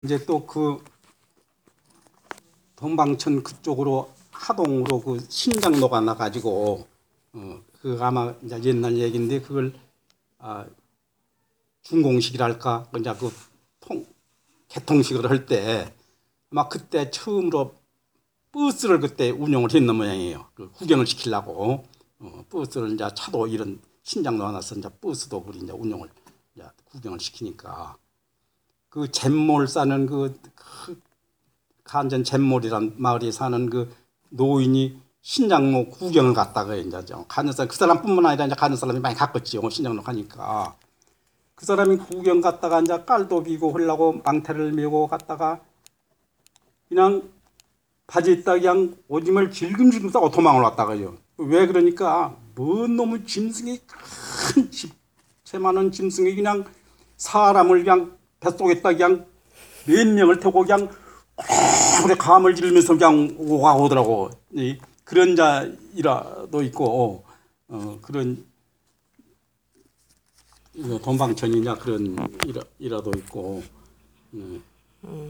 이제 또 그 동방천 그쪽으로 하동으로 그 신장로가 나가지고 그 아마 이제 옛날 얘기인데 그걸 준공식이랄까 이제 그 개통식을 할 때 아마 그때 처음으로 버스를 그때 운영을 했는 모양이에요. 그 구경을 시키려고 버스를 이제 차도 이런 신장로 나서 이제 버스도 그리 이제 운영을 이제 구경을 시키니까 그 잼몰 사는 그 간전 잼몰이란 마을에 사는 그 노인이 신장로 구경을 갔다가 이제 가는 사람 그 사람뿐만 아니라 이제 가는 사람이 많이 갔겠지요. 신장로 가니까 그 사람이 구경 갔다가 이제 깔도 비고 하려고 망태를 메고 갔다가 그냥 바지 있다 그냥 오줌을 질금질금 싸고 도망을 왔다가요. 왜 그러니까 뭔 놈의 짐승이 큰 집채 많은 짐승이 그냥 사람을 그냥 뱃속에다 그냥 몇 명을 태우고 그냥 오래 감을 지르면서 그냥 오더라고. 그런 자이라도 있고 그런 동방천이냐 그런 일화도 있고.